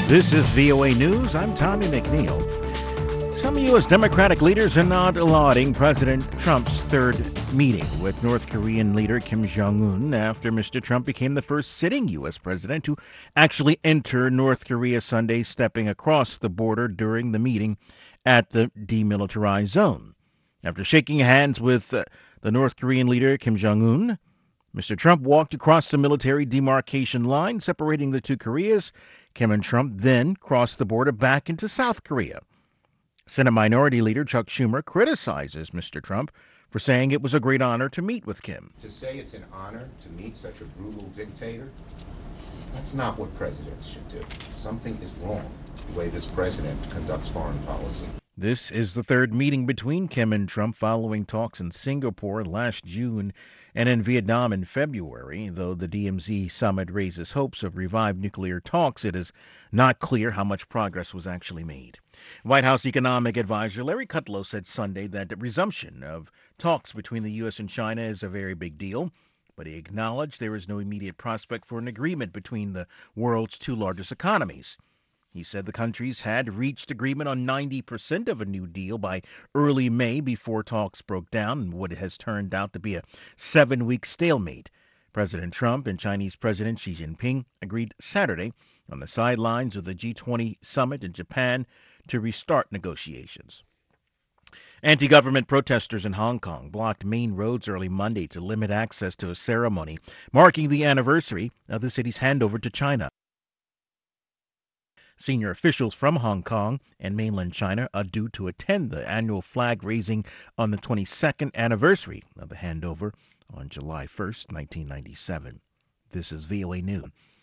This is VOA News. I'm Tommy McNeil. Some U.S. Democratic leaders are not lauding President Trump's third meeting with North Korean leader Kim Jong-un after Mr. Trump became the first sitting U.S. president to actually enter North Korea Sunday, stepping across the border during the meeting at the demilitarized zone. After shaking hands with the North Korean leader Kim Jong-un, Mr. Trump walked across the military demarcation line separating the two Koreas. Kim and Trump then crossed the border back into South Korea. Senate Minority Leader Chuck Schumer criticizes Mr. Trump for saying it was a great honor to meet with Kim. To say it's an honor to meet such a brutal dictator, that's not what presidents should do. Something is wrong the way this president conducts foreign policy. This is the third meeting between Kim and Trump following talks in Singapore last June and in Vietnam in February. Though the DMZ summit raises hopes of revived nuclear talks, it is not clear how much progress was actually made. White House economic advisor Larry Kudlow said Sunday that the resumption of talks between the U.S. and China is a very big deal, but he acknowledged there is no immediate prospect for an agreement between the world's two largest economies. He said the countries had reached agreement on 90% of a new deal by early May before talks broke down in what has turned out to be a 7-week stalemate. President Trump and Chinese President Xi Jinping agreed Saturday on the sidelines of the G20 summit in Japan to restart negotiations. Anti-government protesters in Hong Kong blocked main roads early Monday to limit access to a ceremony marking the anniversary of the city's handover to China. Senior officials from Hong Kong and mainland China are due to attend the annual flag raising on the 22nd anniversary of the handover on July 1st, 1997. This is VOA News.